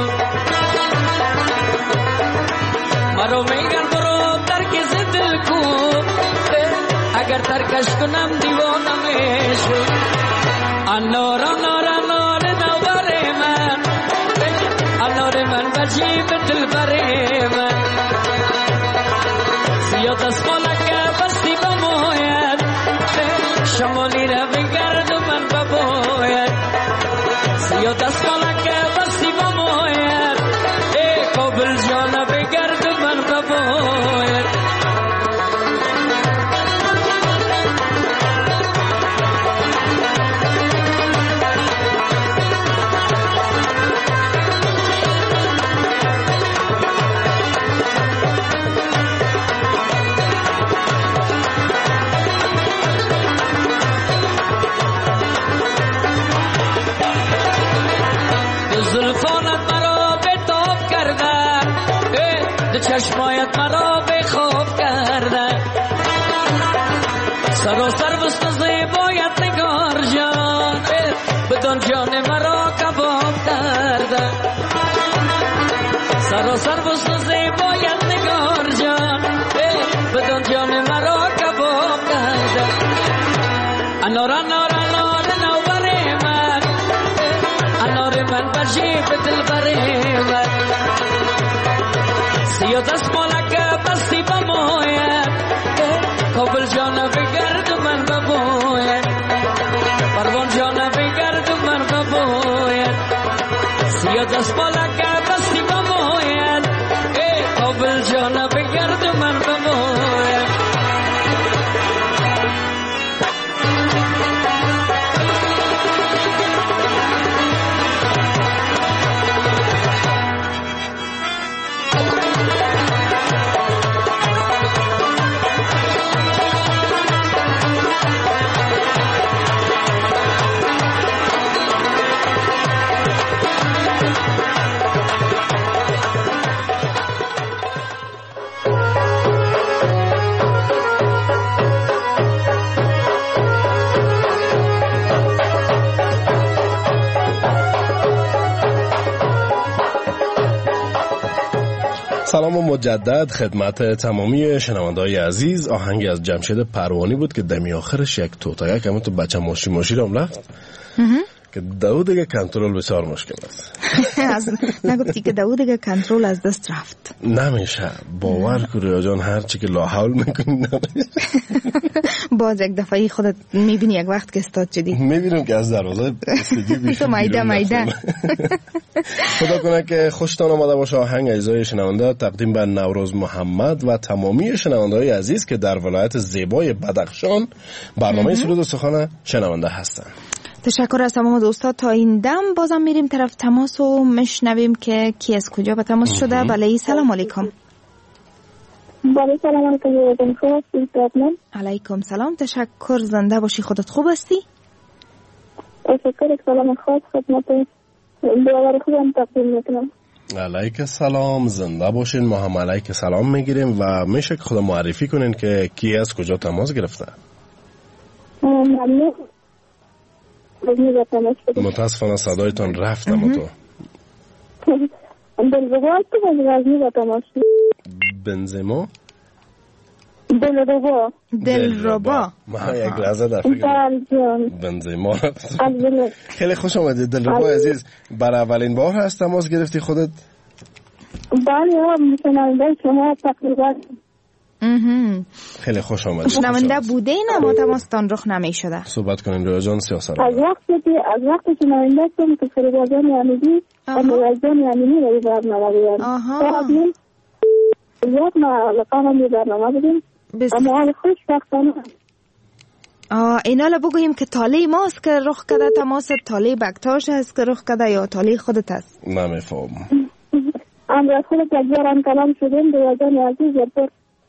مرو میگن برو ترکش دل کو اگر ترکش کنم دیوانه میشو انار انار انار نوبر من انار من بجیب دل بر من زیاد از مالک بستی بموید شمالی را بگرد و من ببوید زیاد از مالک بستی بموید قابل جانه بگرد و من ببوید چشمایت مرا به خواب کرده سر و سر بست زیبایت نگار جان بدان جان مرا کباب کرده سر و سر بست زیبایت نگار جان بدان جان مرا کباب کرده انار انار انار نوبر من انار من بجیب دل بر من زیاد از مالک بستی بموید قابل جانه بگرد و من ببوید پروان جانه بگرد و من ببوید زیاد از مالک بستی بموید قابل جانه بگرد و من ببوید سلام و مجدد خدمت تمامی شنونده‌های عزیز. آهنگی از جمشید پروانی بود که دمی آخرش یک توتایا که همون تو بچه ماشی رو هم رفت که دو دیگه کنترل بسیار مشکل است. نگفتی که دو دیگه کنترل از دست رفت؟ نمیشه، باور کن ریا جان، هر چی که لا حول میکنی نمیشه. باز یک دفعه خودت میبینی یک وقت که استاد شدی. میبینم که از دروازه تو میده خدا کنه که خوشتان آمده باشه آهنگ اجرای شنونده تقدیم به نوروز محمد و تمامی شنونده های عزیز که در ولایت زیبای بدخشان برنامه سرود و سخن شنونده هستن. تشکر از تمام دوستا. تا این دم بازم میریم طرف تماس و مشنویم که کی از کجا به تماس شده. بله سلام علیکم. بله سلام علیکم. علیکم سلام. تشکر. زنده باشی. خودت خوب هستی؟ تشکر. سلام خاص خدمت برادر خودم تقدیم میکنم. علیک سلام. زنده باشین. ما هم علیک سلام میگیریم و میشه که خود معرفی کنین که کی از کجا تماس گرفته؟ ممنون. متاسفانه صدایتان رفت. اما تو دلربا تو غزنی با تماس. بنزما دلربا ما یک لحظه در فکر بنزما. خیلی خوش آمدید دلربا عزیز. برای اولین بار هست تماس گرفتی خودت؟ بله شنونده شما تقریبا. خیلی خوش آمدید. شنونده بوده این اما تماستان رخ نمی شده. صحبت کنین رویا جان. سیاست از وقتی شنونده هستم که فریبازان یعنی و موزان یعنی رو برنامه بودن یک ما لقامم رو برنامه بودیم اما حال خوش وقتانه. اینا بگوییم که تاله ماست که رخ کده تماس، تاله بکتاش هست که رخ کده یا تاله خودت هست؟ نمیفهم. امروز خودت یک جارم کلام شدیم دوازان عزیز یادبار.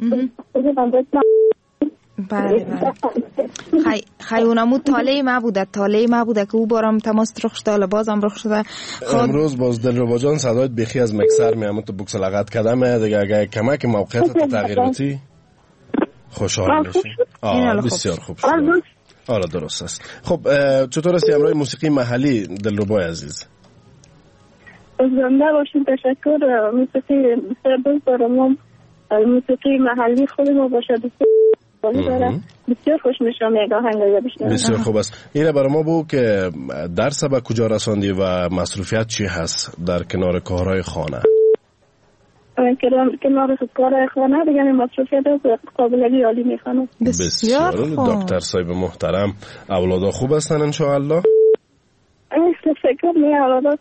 بله خیلی اونمو تاله ما بوده که او بارم تماس رخ شده بازم رخ شده. امروز باز دلربا جان صدایت بخی از مکسر میامد تو بکس لغت کدمه دیگه. اگه کمک موقعیت تغییر بدی خوشحال میشی. بسیار خوب شد. آره درست است. خب چطور است امروز موسیقی محلی دلربا عزیز؟ زنده باشین. تشکر. موسیقی بسیار دوست دارم. موسیقی محلی خود ما باشد بسیار خوش میشم یک آهنگ بشنوم. بسیار خوب است. اینه برای ما بگو که درس به کجا رساندی و مصروفیت چی هست در کنار کارهای خانه؟ کنار کارهای خانه دیگه مصروفیت قابلگی عالی میخوانم. بسیار خوب. دکتر صاحب محترم اولادا خوب هستن ان شاء الله؟ فکر می اولادا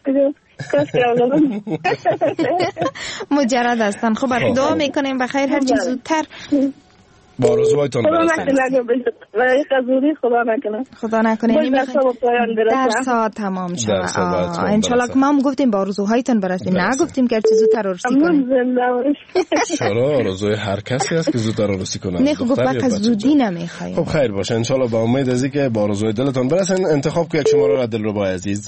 مجرد هستن. خب دعا میکنیم بخیر هر چیز زودتر با آرزوهایتان برسید. خدا نکنه درسا تمام شد. انشالله که ما هم گفتیم با آرزوهایتان برسید، نه گفتیم که هر چیز زودتر آرزو کنیم. چرا آرزوی هر کسی هست که زودتر آرزو کنه؟ نه خب وقت زودی نمیخوایم. خب خیر باشه انشالله با امید از اینکه با آرزوی دلتان برسین. انتخاب که یک شماره را دلربا عزیز.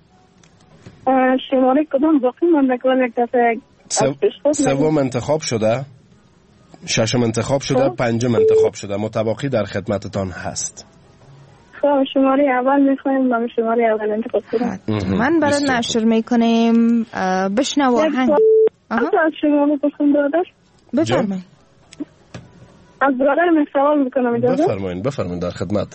شماره کدام باقی مونده که یک دفعه سوم انتخاب شده، ششم انتخاب شده، پنجم انتخاب شده. متباقی در خدمتتان هست. خب شماره اول میخوایم. من شماره اول انتخاب کنم. من برای نشر میکنیم. بشنو آهنگ. از شما میپرسم برادر. بفرمایید. از برادر من سوال میکنم اجازه؟ بفرمایید در خدمت.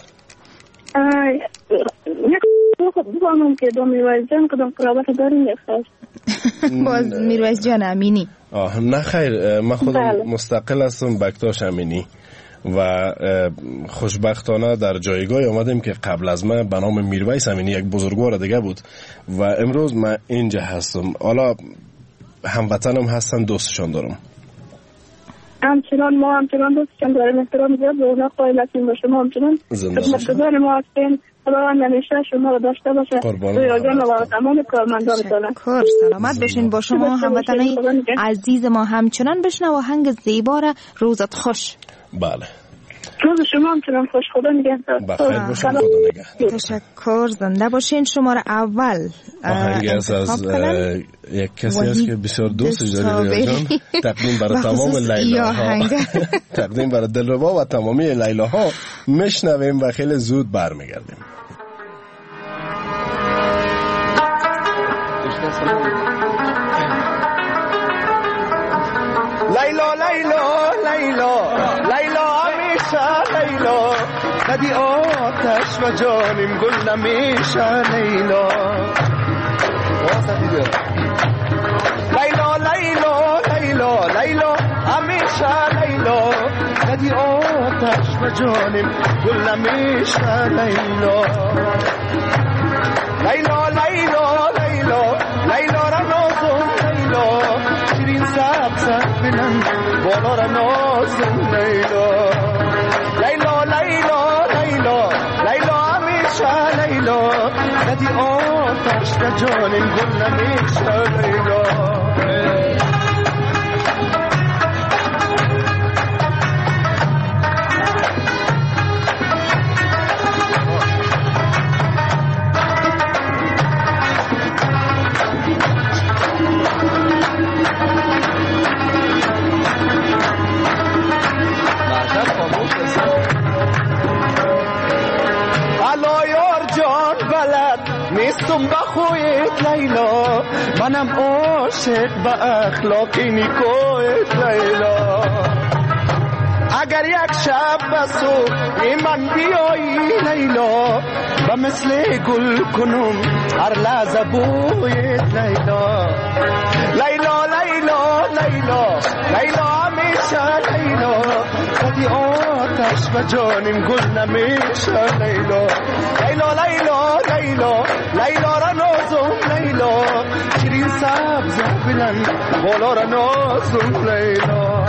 بفهمم که دو میرویز جان کدام قرابت داریم یخواست. باز میرویز جان امینی؟ نه خیر، من خودم مستقل هستم بکتاش امینی و خوشبختانه در جایگاه آمدیم که قبل از من به نام میرویس امینی یک بزرگوار دیگه بود و امروز من اینجا هستم. حالا هموطنم هستن، دوستشان دارم. همچنان ما همچنان دوستشان داریم. احترام زیاد به اونا قائل هستیم. با شما همچنان خدمتگزار ما هستیم. خداوند همیشه شما رو داشته باشه. رویا جان و تمام کارمندانتان. کور سلامت بشین. با شما هموطنای عزیز ما همچنان بشنو آهنگ زیبا را روزت خوش. بله روز شما همچنان خوش. خدا نگهدار. بخیر باشین. خدا نگهدار. تشکر. زنده باشین. شماره اول آهنگ از یک کسی است که بسیار دوست داری جان. تقدیم برای تمام لیلاها، تقدیم برای دلربا و تمامی لیلاها. میشنویم و خیلی زود برمیگردیم. لیلا لیلا لیلا لیلا همیشه لیلا ندی آتش و جانم گل نمیشه لیلا لیلا لیلا لیلا لیلا همیشه لیلا ندی آتش و جانم گل نمیشه لیلا لیلا لیلا لیلا لیلا را نازم لیلا شیرین سبز بلند بالا را نازم لیلا لیلا لیلا لیلا لیلا همیشه لیلا ندی آتش و جانم گل نمیشه لیلا نیستم با خویت لیلا منم عاشق با اخلاقی نیکویت لیلا اگر یک شب بسو من بیایی لیلا و مثل گل کنم هر لحظه بویت لیلا لیلا لیلا لیلا لیلا همیشه لیلا ندی آتش و جانم گل نمیشه لیلا لیلا لیلا لیلا لیلا را نازم لیلا شیرین سبز بلند بالا را نازم لیلا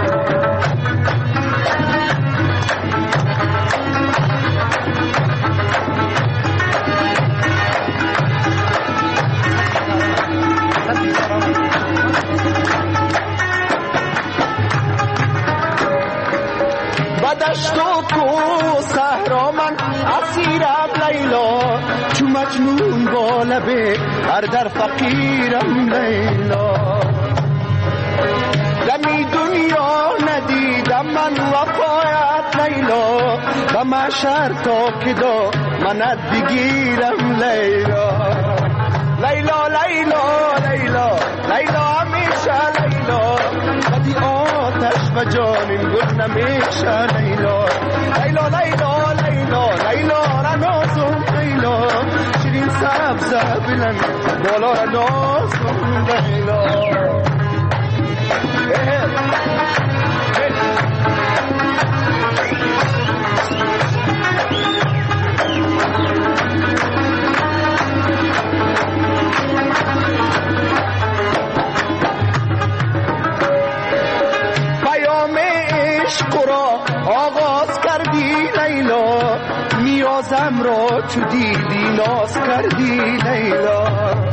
دشت و کو صحرا من اسیرم لیلا چو مجنون با لبه هر در فقیرم لیلا دمی دنیا ندیدم من وفایت لیلا و محشر تا که دا منت بگیرم لیلا لیلا لیلا لیلا لیلا همیشه لیلا ندی آتش و جانم گل نمیشه لیلا لیلا لیلا لیلا لیلا را نازم لیلا شیرین سبز بلند بالا را نازم لیلا آغاز کردی لیلا نیازم را چو دیدی ناز کردی لیلا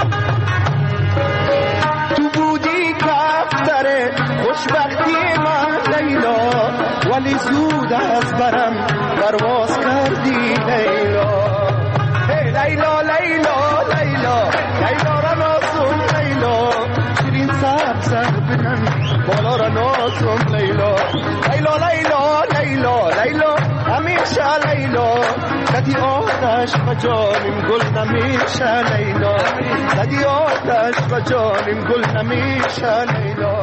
تو بودی کفتر خوشبختی من لیلا ولی زود از برم پرواز کردی لیلا لیلا لیلا لیلا لیلا را نازم لیلا شیرین سبز بلند بالا را نازم لیلا لیلا لیلا لیلا لیلا همیشه لیلا ندی آتش و جانم گل نمیشه لیلا ندی آتش و جانم گل نمیشه لیلا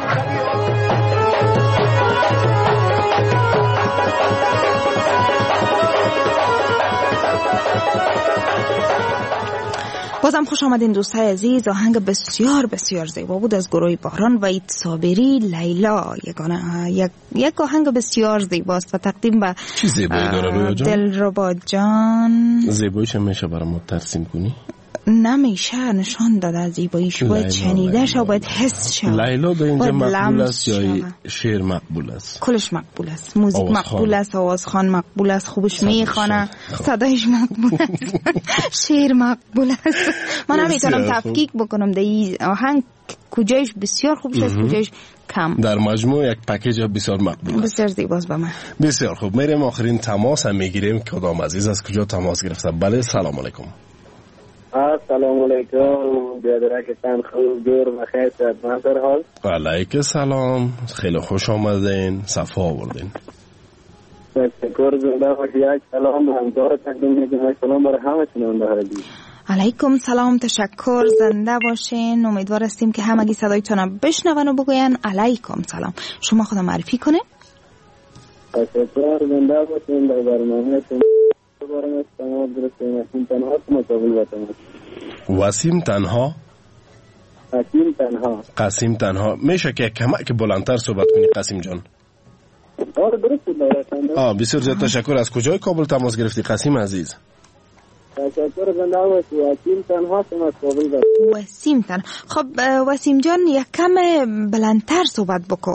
بازم خوش آمدین دوستای عزیز. آهنگ بسیار بسیار زیبا بود از گروه باران و ایت صابری لیلا. یک آهنگ بسیار زیباست و تقدیم به چی زیبایی داره رویا جان؟ دلربا جان. زیباییش میشه برای ما ترسیم کنی؟ نمیشه نشان داده زیباییش، باید شنیده شو، باید حس شو. لیلا به اینجا مقبول است یا شعر مقبول است؟ کلش مقبول است. موزیک مقبول است، آوازخوان مقبول است، خوبش میخوانه، صدایش مقبول است، شعر مقبول است. من نمیتونم تفکیک بکنم در این آهنگ کجایش بسیار خوب است، کجایش کم. در مجموع یک پکیج بسیار مقبول است. بسیار زیباست به من. بسیار خوب، میریم آخرین تماس هم میگیریم. کدام عزیز از کجا تماس گرفته؟ بله سلام علیکم. السلام علیکم، بیادرکتان خوب دور و خیر صحتمند در حال. علیکم سلام، خیلی خوش آمدین، صفا آوردین. تشکر، زنده باشید. سلام همدار تقدیم میکنم. سلام برای همه شنونده ها. علیکم سلام، تشکر، زنده باشین. امیدوار هستیم که همگی صدایتون بشنون و بگوین علیکم سلام. شما خودم معرفی کنه. تشکر، زنده باشین. در برنامه‌تون وسیم تنها قسیم تنها میشه که کمک بلندتر صحبت کنی قسیم جان؟ بسیار زیاد تشکر. از کجای کابل تماس گرفتی قسیم عزیز؟ تشکر زنده باشی. وسیم تنها از کابل. وسیم تنها. خب وسیم جان یک کم بلندتر صحبت بکو.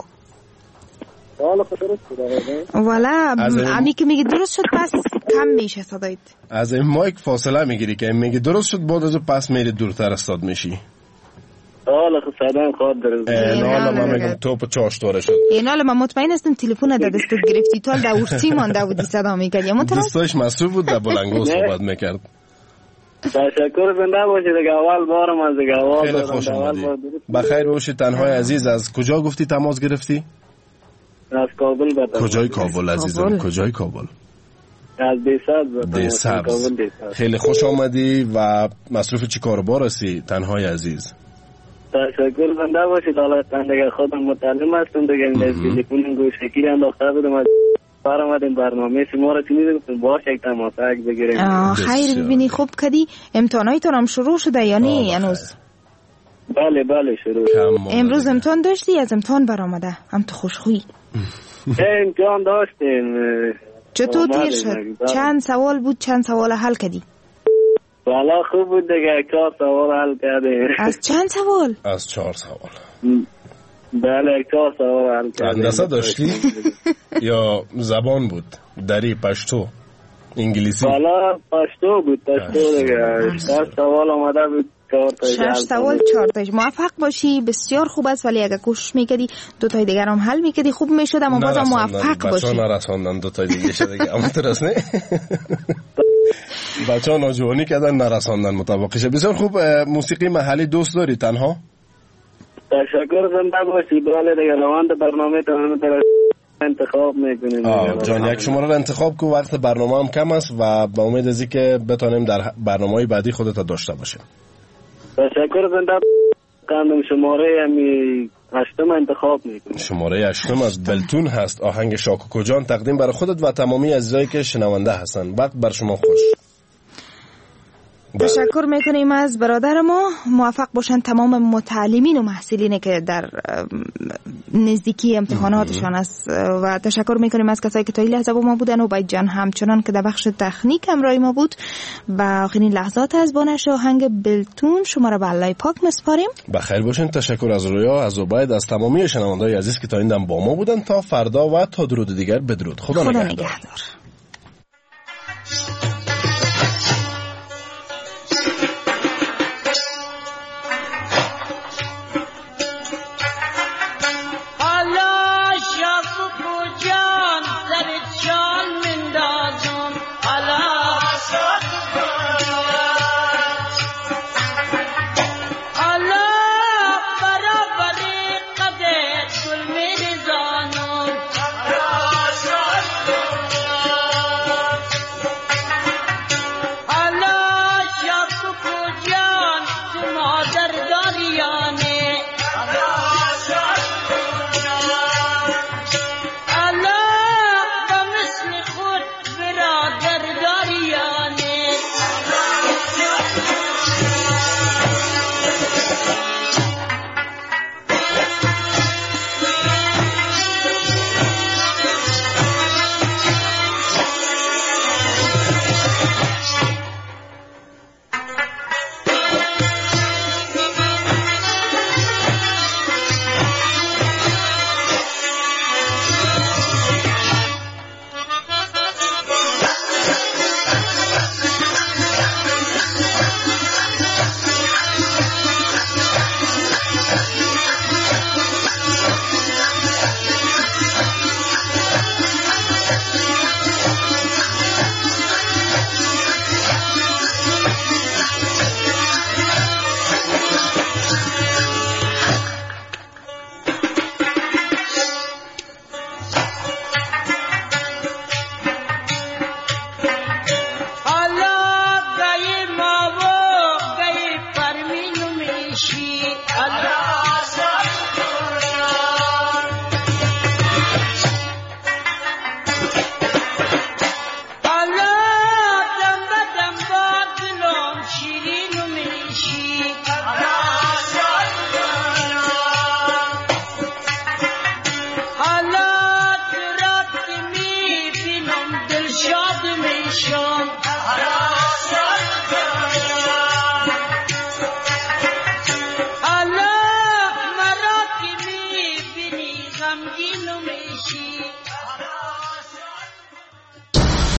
والا امی که میگی درست شد پس کم میشه صدایت. از این مایک فاصله میگیری که میگی درست شد بعد از پس میری دورتر استاد میشی. حالا خب صدام خواد درست. حالا من میگم توپ چاشتوره شد. حالا من مطمئن هستم تلفن در دستت گرفتی تو در ورسی مانده بودی صدا میکردی. دوستاش مسئول بود در بلنگو صحبت میکرد. تشکر زنده باشی دیگه. اول بارم از دیگه اول. خیلی خوش اومدی. بخیر باشی. تنهای عزیز از کجا گفتی تماس گرفتی؟ از کابل. کجای کابل عزیزم؟ کجای کابل؟ از دیسبز. خیلی خوش آمدی و مصروف چی کاربار هستی تنهای عزیز؟ تشکر زنده باشید. حالا دیگه خودم متعلم هستم دیگه این تلفن گوشکی انداخته بودم از برآمدیم برنامه شما را چنیدم باش یک تماس بگیریم. خیر ببینی خوب کدی امتحانایتون هم شروع شده یا نه هنوز؟ بله شروع. امروز امتحان داشتی؟ از امتحان برآمده هم تو خوشخویی؟ امتحان داشتیم. چطور تیر شد؟ چند سوال بود؟ چند سوال حل کردی؟ والا خوب بود دیگه. 4 سوال حل کردیم. از چند سوال؟ از 4 سوال. بله 4 سوال حل کردیم. هندسه داشتی؟ یا زبان بود؟ دری پشتو انگلیسی؟ والا پشتو بود. پشتو دیگه 6 سوال آمده بود. 6 سوال 4 تاش. موفق باشی. بسیار خوب است ولی اگه کوشش میکردی 2 تای دیگر هم حل میکردی خوب میشد اما بازم موفق باشی. بچه‌ها نرساندن 2 تای دیگه شد دیگه. اما درست نه. بچه‌ها ناجوانی کردن نرساندن مطابقش. بسیار خوب. موسیقی محلی دوست داری تنها؟ تشکر زنده باشی. بله دیگه روند برنامه تو انتخاب میکنیم. جان یک شماره رو انتخاب کن. وقت برنامه هم کم است و با امید ازی که بتونیم در برنامه‌های بعدی خودت داشته باشیم. تشکر زنده قندم. شماره 8 انتخاب میکنیم. شماره 8 از بلتون هست. آهنگ شاکوکو جان تقدیم برای خودت و تمامی عزیزایی که شنونده هستن. وقت بر شما خوش. تشکر میکنیم از برادر ما. موفق باشن تمام متعلمین و محصلین که در نزدیکی امتحاناتشان است و تشکر میکنیم از کسایی که تا این لحظه با ما بودن و باید جان همچنان که در بخش تکنیک همراه ما بود. و آخرین لحظات از بانش آهنگ بلتون شما را به الله پاک مسپاریم. بخیر باشین. تشکر از رویا، از عبید، از تمامی شنوندگان عزیز که تا این دم با ما بودن. تا فردا و تا درود دیگر بدرود. خدا نگهدار.